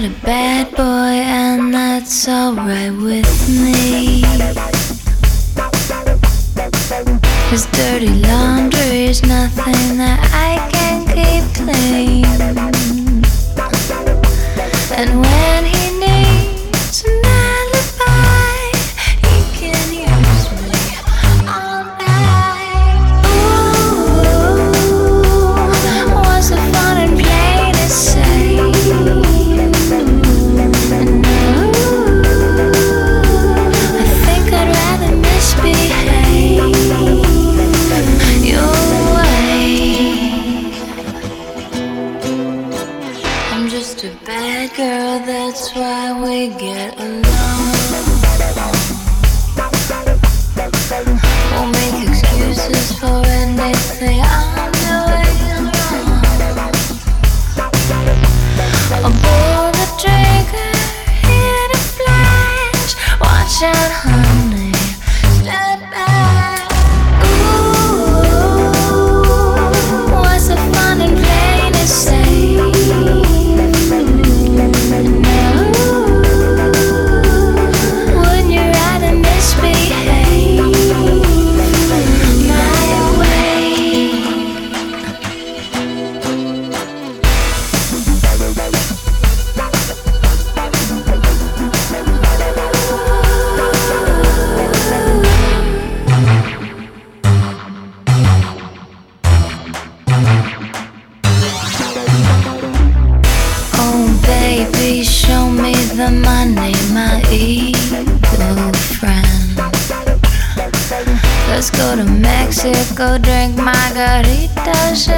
not a bad boy, and that's alright with me. His dirty laundry's nothing that I can keep clean. And when he needs an alibi, he can use me all night. Ooh, was it fun and plain to say? I think I'd rather misbehave your way. I'm just a bad girl, that's why we get along. Won't make excuses for anything I'm doing wrong. I'll pull the trigger, hit a flash. Watch out, honey, step back. Ooh, what's the fun in plain to say? Wouldn't you rather misbehave my way? Oh baby, show me the money, my evil friend. Let's go to Mexico, drink margaritas